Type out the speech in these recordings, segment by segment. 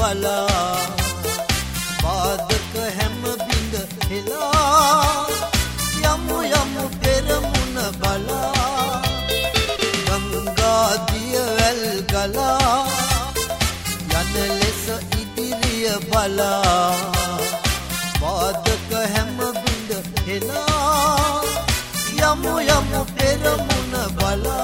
බලා පාදක හැම බිඳ හෙලා යමු යමු පෙරමුණ බලා ගංගා දිය වැල් ගලා යන ලෙස ඉදිරිය බලා පාදක හැම බිඳ හෙලා යමු යමු පෙරමුණ බලා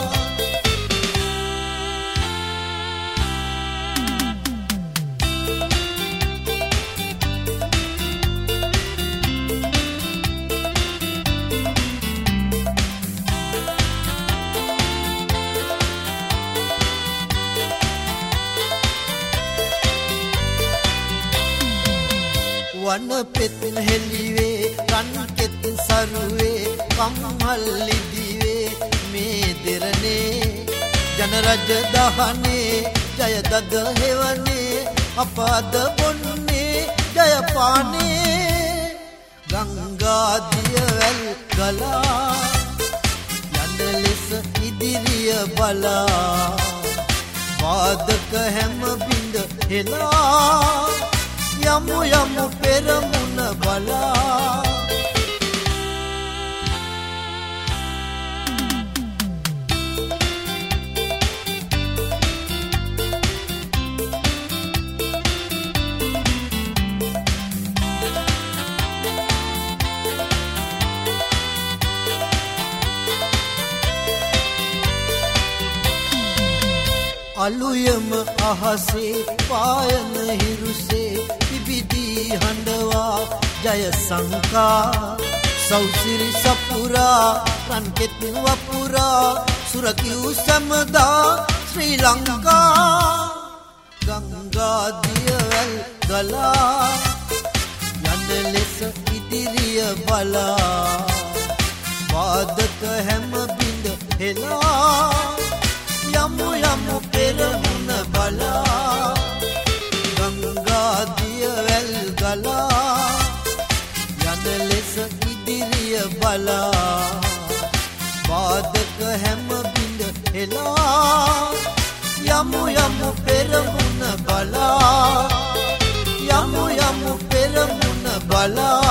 වන පෙත් හෙලිවේ රන් කෙත් සරුවේ කම්හල්ලි දිවේ මේ දෙරනේ ජන රජ දහනේ ජය දද හෙවනේ අපද බොන්නේ ජය පානේ ගංගා දිය වැල් ගලා යන ලෙස ඉදිරිය බලා පාදක හැම බිඳ හෙලා යමු යමු පෙරමුණ බලා අලුයම අහසේ පායන හිරුසේ පිබිදී හඬවා ජය සංකා සෞසිරි සපුරා රන්කෙත් වපුරා සුරකිව් සමදා ශ්‍රී ලංකා ගංගා දිය වැල් ගලා යන ලෙස ඉදිරිය බලා පාදක හැම බිඳ හෙලා යමු යමු පෙරමුණ බලා ගංගා දිය වැල් ගලා යන ලෙස ඉදිරිය බලා පාදක හැම බිඳ හෙලා යමු යමු පෙරමුණ බලා යමු යමු පෙරමුණ බලා